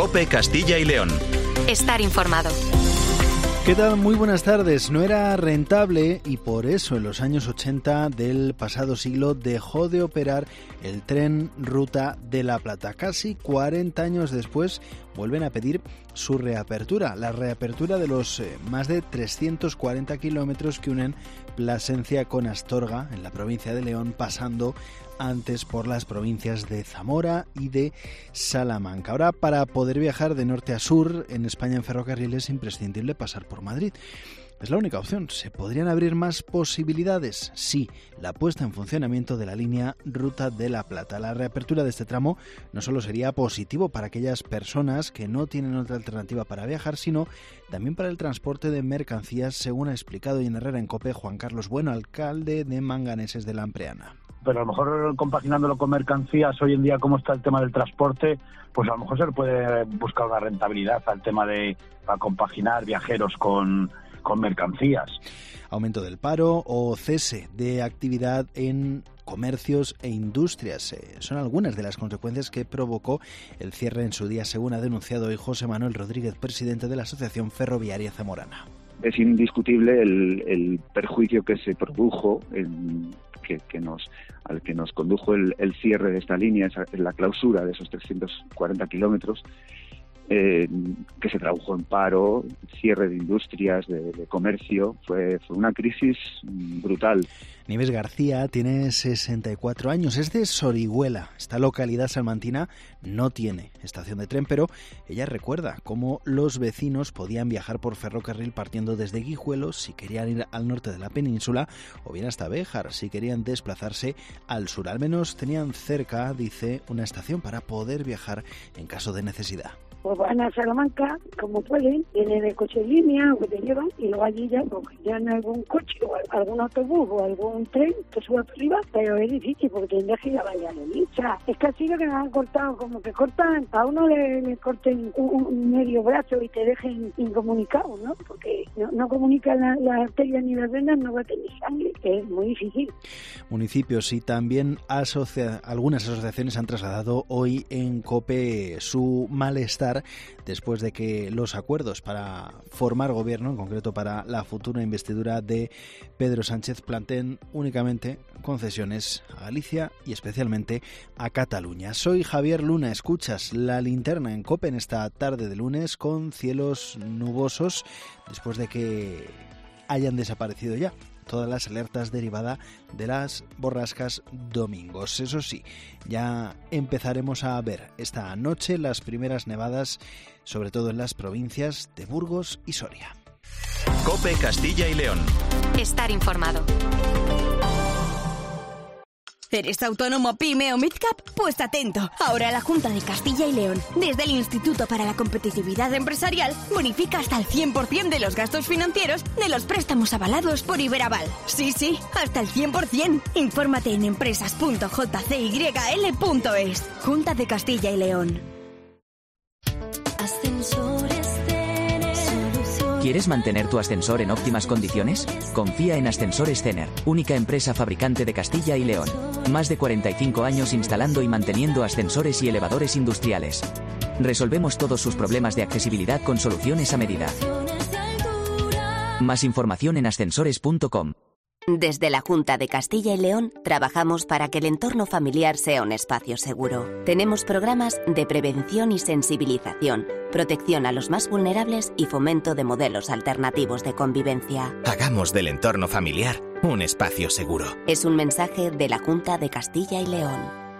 COPE Castilla y León. Estar informado. ¿Qué tal? Muy buenas tardes. No era rentable y por eso en los años 80 del pasado siglo dejó de operar el tren Ruta de la Plata. Casi 40 años después vuelven a pedir su reapertura, la reapertura de los más de 340 kilómetros que unen Plasencia con Astorga, en la provincia de León, pasando antes por las provincias de Zamora y de Salamanca. Ahora, para poder viajar de norte a sur en España en ferrocarril es imprescindible pasar por Madrid. Es la única opción. ¿Se podrían abrir más posibilidades? Sí, la puesta en funcionamiento de la línea Ruta de la Plata. La reapertura de este tramo no solo sería positivo para aquellas personas que no tienen otra alternativa para viajar, sino también para el transporte de mercancías, según ha explicado hoy en Herrera en COPE Juan Carlos Bueno, alcalde de Manganeses de la Ampreana. Pero a lo mejor compaginándolo con mercancías, hoy en día como está el tema del transporte, pues a lo mejor se le puede buscar una rentabilidad al tema de para compaginar viajeros con mercancías. Aumento del paro o cese de actividad en comercios e industrias son algunas de las consecuencias que provocó el cierre en su día, según ha denunciado hoy José Manuel Rodríguez, presidente de la Asociación Ferroviaria Zamorana. Es indiscutible el perjuicio que se produjo al que nos condujo el cierre de esta línea, la clausura de esos 340 kilómetros, que se tradujo en paro, cierre de industrias, de comercio. Fue una crisis brutal. Nieves García tiene 64 años, es de Sorihuela. Esta localidad salmantina no tiene estación de tren, pero ella recuerda cómo los vecinos podían viajar por ferrocarril partiendo desde Guijuelo si querían ir al norte de la península, o bien hasta Béjar si querían desplazarse al sur. Al menos tenían cerca, dice, una estación para poder viajar en caso de necesidad. Pues van a Salamanca como pueden, vienen el coche en línea o que te llevan y luego allí ya cogen algún coche o algún autobús o algún tren que suba para arriba, pero es difícil porque tendrías que ir a Valladolid. O sea, es que así lo que me han cortado, como que cortan, a uno le corten un medio brazo y te dejen incomunicado, ¿no? Porque no comunican la arteria ni las venas, no va a tener sangre, que es muy difícil. Municipios y también algunas asociaciones han trasladado hoy en COPE su malestar después de que los acuerdos para formar gobierno, en concreto para la futura investidura de Pedro Sánchez, planteen únicamente concesiones a Galicia y especialmente a Cataluña. Soy Javier Luna, escuchas La Linterna en COPE en esta tarde de lunes con cielos nubosos después de que hayan desaparecido ya todas las alertas derivadas de las borrascas domingos. Eso sí, ya empezaremos a ver esta noche las primeras nevadas, sobre todo en las provincias de Burgos y Soria. COPE Castilla y León. Estar informado. ¿Eres autónomo, pyme o midcap? Pues atento. Ahora la Junta de Castilla y León, desde el Instituto para la Competitividad Empresarial, bonifica hasta el 100% de los gastos financieros de los préstamos avalados por Iberaval. Sí, hasta el 100%. Infórmate en empresas.jcyl.es. Junta de Castilla y León. ¿Quieres mantener tu ascensor en óptimas condiciones? Confía en Ascensores Cener, única empresa fabricante de Castilla y León. Más de 45 años instalando y manteniendo ascensores y elevadores industriales. Resolvemos todos sus problemas de accesibilidad con soluciones a medida. Más información en ascensores.com. Desde la Junta de Castilla y León trabajamos para que el entorno familiar sea un espacio seguro. Tenemos programas de prevención y sensibilización, protección a los más vulnerables y fomento de modelos alternativos de convivencia. Hagamos del entorno familiar un espacio seguro. Es un mensaje de la Junta de Castilla y León.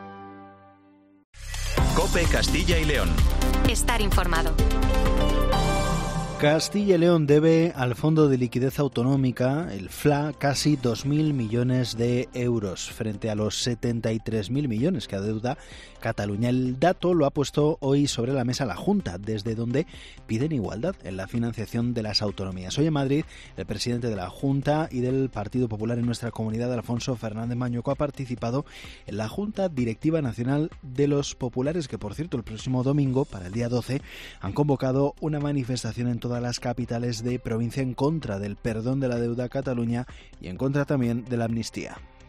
COPE Castilla y León. Estar informado. Castilla y León debe al Fondo de Liquidez Autonómica, el FLA, casi 2.000 millones de euros frente a los 73.000 millones que adeuda Cataluña. El dato lo ha puesto hoy sobre la mesa la Junta, desde donde piden igualdad en la financiación de las autonomías. Hoy en Madrid, el presidente de la Junta y del Partido Popular en nuestra comunidad, Alfonso Fernández Mañueco, ha participado en la Junta Directiva Nacional de los Populares, que por cierto el próximo domingo, para el día 12, han convocado una manifestación en todas las capitales de provincia en contra del perdón de la deuda a Cataluña y en contra también de la amnistía.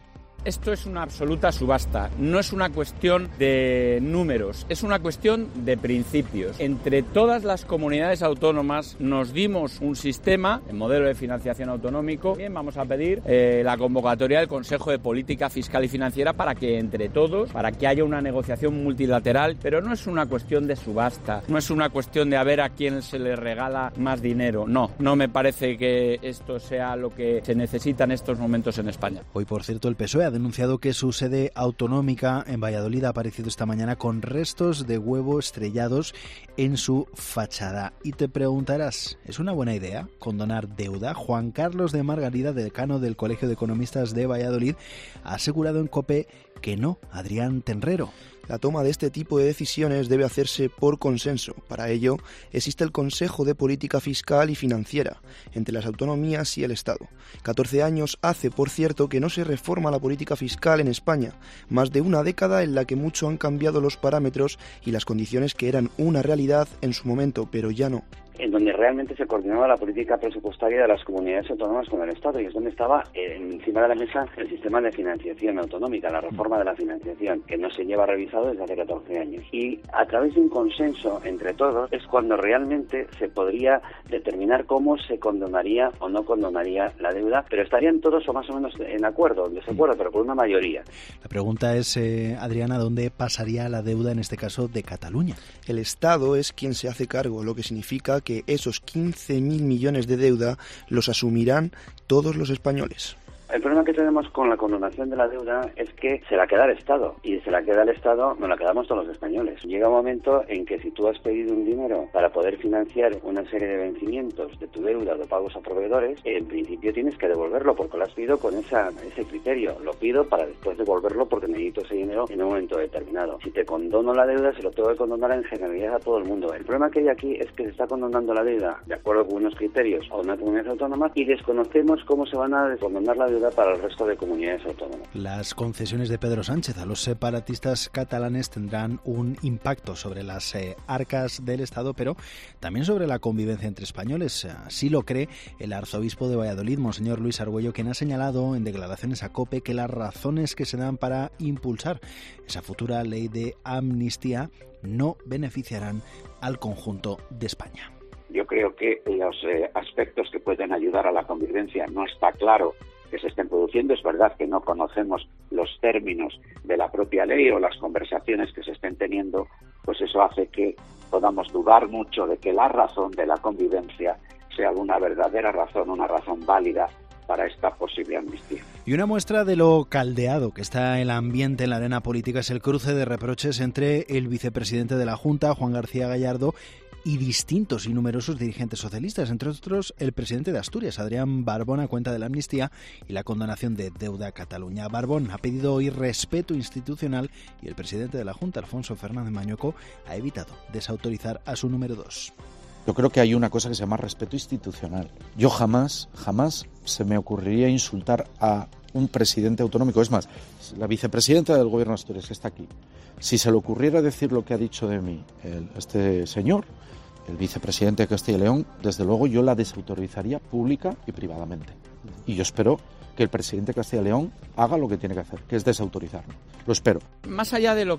Esto es una absoluta subasta, no es una cuestión de números, es una cuestión de principios. Entre todas las comunidades autónomas nos dimos un sistema, el modelo de financiación autonómico. Bien, vamos a pedir la convocatoria del Consejo de Política Fiscal y Financiera para que entre todos, para que haya una negociación multilateral, pero no es una cuestión de subasta, no es una cuestión de a ver a quién se le regala más dinero. No me parece que esto sea lo que se necesita en estos momentos en España. Hoy, por cierto, el PSOE ha denunciado que su sede autonómica en Valladolid ha aparecido esta mañana con restos de huevo estrellados en su fachada. Y te preguntarás, ¿es una buena idea condonar deuda? Juan Carlos de Margarida, decano del Colegio de Economistas de Valladolid, ha asegurado en COPE que no. Adrián Tenrero. La toma de este tipo de decisiones debe hacerse por consenso. Para ello, existe el Consejo de Política Fiscal y Financiera, entre las autonomías y el Estado. 14 años hace, por cierto, que no se reforma la política fiscal en España. Más de una década en la que mucho han cambiado los parámetros y las condiciones que eran una realidad en su momento, pero ya no. En donde realmente se coordinaba la política presupuestaria de las comunidades autónomas con el Estado, y es donde estaba encima de la mesa el sistema de financiación autonómica, la reforma de la financiación, que no se lleva revisado desde hace 14 años. Y a través de un consenso entre todos es cuando realmente se podría determinar cómo se condonaría o no condonaría la deuda, pero estarían todos o más o menos en acuerdo, en desacuerdo, pero por una mayoría. La pregunta es, Adriana, ¿dónde pasaría la deuda, en este caso, de Cataluña? El Estado es quien se hace cargo, lo que significa que esos 15.000 millones de deuda los asumirán todos los españoles. El problema que tenemos con la condonación de la deuda es que se la queda el Estado, y se la queda el Estado, nos la quedamos todos los españoles. Llega un momento en que si tú has pedido un dinero para poder financiar una serie de vencimientos de tu deuda o de pagos a proveedores, en principio tienes que devolverlo porque lo has pedido con ese criterio. Lo pido para después devolverlo porque necesito ese dinero en un momento determinado. Si te condono la deuda, se lo tengo que condonar en generalidad a todo el mundo. El problema que hay aquí es que se está condonando la deuda de acuerdo con unos criterios a una comunidad autónoma y desconocemos cómo se van a descondonar la deuda para el resto de comunidades autónomas. Las concesiones de Pedro Sánchez a los separatistas catalanes tendrán un impacto sobre las arcas del Estado, pero también sobre la convivencia entre españoles. Así lo cree el arzobispo de Valladolid, Monseñor Luis Argüello, quien ha señalado en declaraciones a COPE que las razones que se dan para impulsar esa futura ley de amnistía no beneficiarán al conjunto de España. Yo creo que los aspectos que pueden ayudar a la convivencia no está claro que se estén produciendo. Es verdad que no conocemos los términos de la propia ley o las conversaciones que se estén teniendo, pues eso hace que podamos dudar mucho de que la razón de la convivencia sea una verdadera razón, una razón válida para esta posible amnistía. Y una muestra de lo caldeado que está el ambiente en la arena política es el cruce de reproches entre el vicepresidente de la Junta, Juan García Gallardo, y distintos y numerosos dirigentes socialistas, entre otros el presidente de Asturias, Adrián Barbón, a cuenta de la amnistía y la condonación de deuda a Cataluña. Barbón ha pedido hoy respeto institucional y el presidente de la Junta, Alfonso Fernández Mañueco, ha evitado desautorizar a su número 2. Yo creo que hay una cosa que se llama respeto institucional. Yo jamás se me ocurriría insultar a un presidente autonómico. Es más, la vicepresidenta del gobierno de Asturias, que está aquí, si se le ocurriera decir lo que ha dicho de mí este señor, el vicepresidente de Castilla y León, desde luego yo la desautorizaría pública y privadamente. Y yo espero que el presidente de Castilla y León haga lo que tiene que hacer, que es desautorizarlo. Lo espero. Más allá de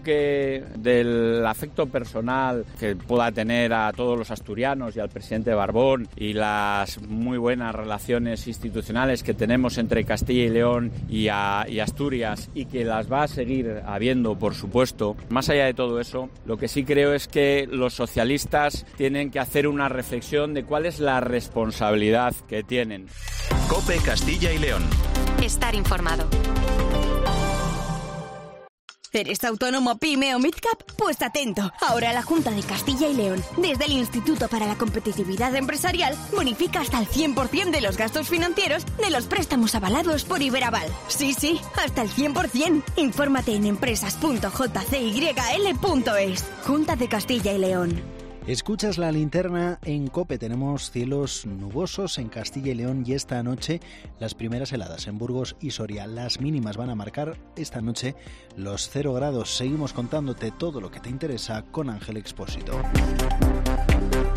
del afecto personal que pueda tener a todos los asturianos y al presidente Barbón y las muy buenas relaciones institucionales que tenemos entre Castilla y León y Asturias, y que las va a seguir habiendo, por supuesto, más allá de todo eso, lo que sí creo es que los socialistas tienen que hacer una reflexión de cuál es la responsabilidad que tienen. COPE Castilla y León. Estar informado. ¿Eres autónomo, pyme o midcap? Pues atento. Ahora la Junta de Castilla y León, desde el Instituto para la Competitividad Empresarial, bonifica hasta el 100% de los gastos financieros de los préstamos avalados por Iberaval. Sí, hasta el 100%. Infórmate en empresas.jcyl.es. Junta de Castilla y León. Escuchas la linterna en COPE. Tenemos cielos nubosos en Castilla y León y esta noche las primeras heladas en Burgos y Soria. Las mínimas van a marcar esta noche los 0 grados. Seguimos contándote todo lo que te interesa con Ángel Expósito.